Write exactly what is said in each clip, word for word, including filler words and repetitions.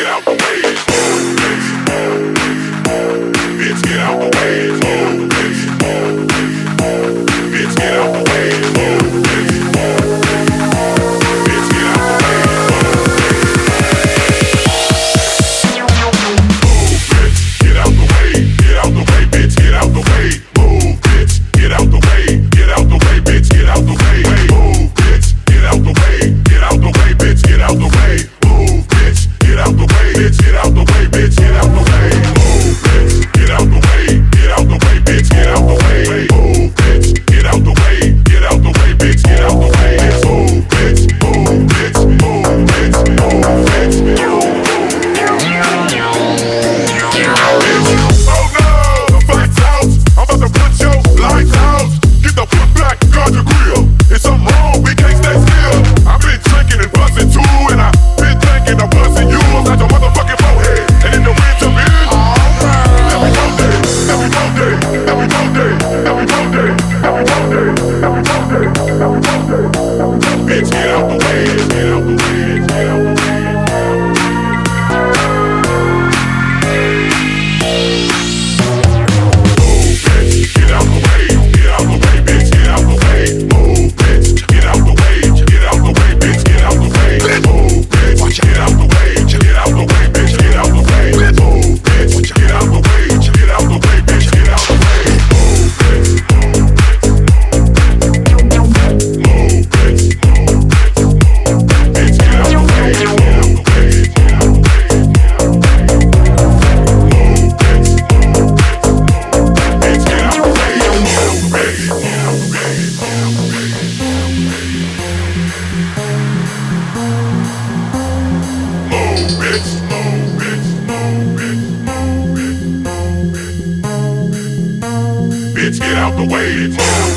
Bitch, get out the way. Move,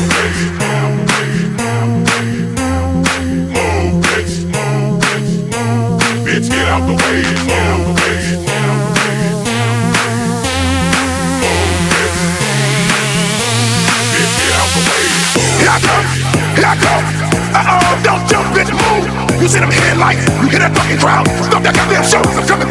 bitch. Bitch, get out the way. Move, bitch. Bitch, get out the way. Here I come, here I come. Uh-oh, don't jump, bitch, move. You see them headlights, you hear that fucking crowd. Stop that goddamn show, I'm coming